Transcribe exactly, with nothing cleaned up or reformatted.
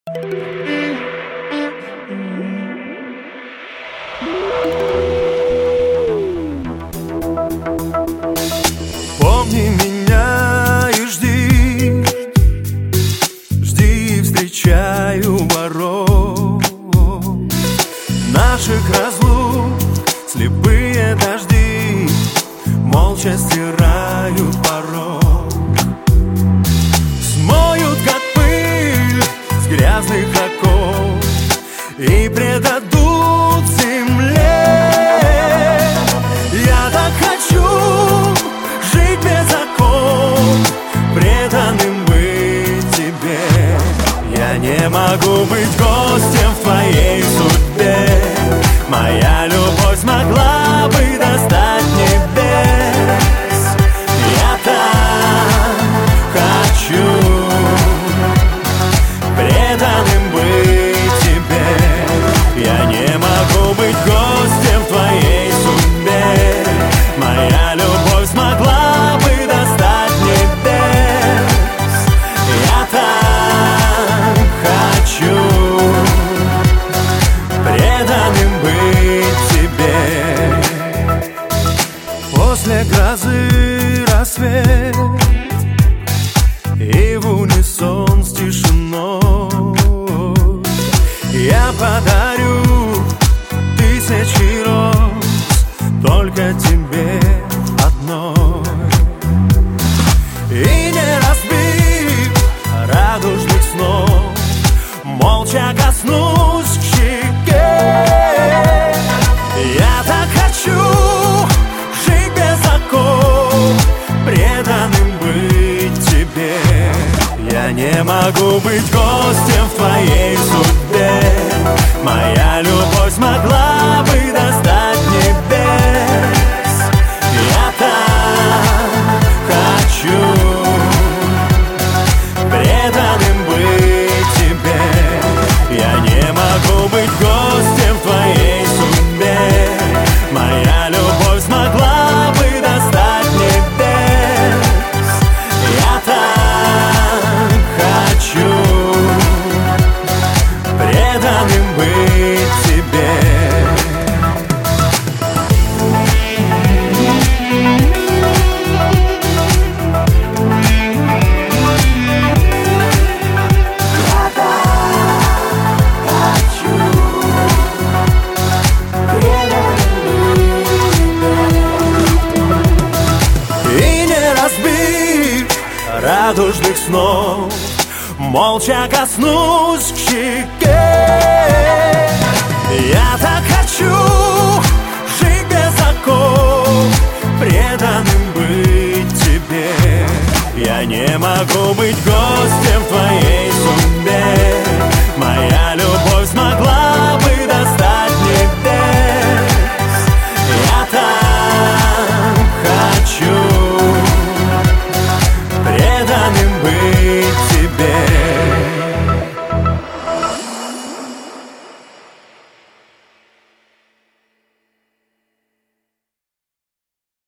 Помни меня и жди, жди, встречаю ворот наших разлук. Слепые дожди молча стирают порог, смоют, как пыль, с грязных оков и предадут земле. Я так хочу жить без оков, преданным быть тебе. Я не могу быть гостем в твоей судьбе. Моя любовь смогла бы достать небес. Я так хочу преданным быть тебе. Я не могу быть гостем в твоей судьбе. Моя любовь смогла бы достать небес. Я так хочу преданным быть тебе. После грозы рассвет, и в унисон с тишиной я подарю тысячи роз только тебе одной. И не разбив радужных снов, молча коснусь к щеке. Я так хочу жить без оков, преданным быть тебе. Я не могу быть гостем в твоей судьбе. Моя любовь смогла бы достать небес. Я так хочу преданным быть тебе. Я не могу быть гостем в твоей судьбе. Моя любовь смогла бы достать небес. Я так хочу преданным быть тебе. Радужных снов молча коснусь к щеке. Я так хочу жить без оков, преданным быть тебе. Я не могу быть гостем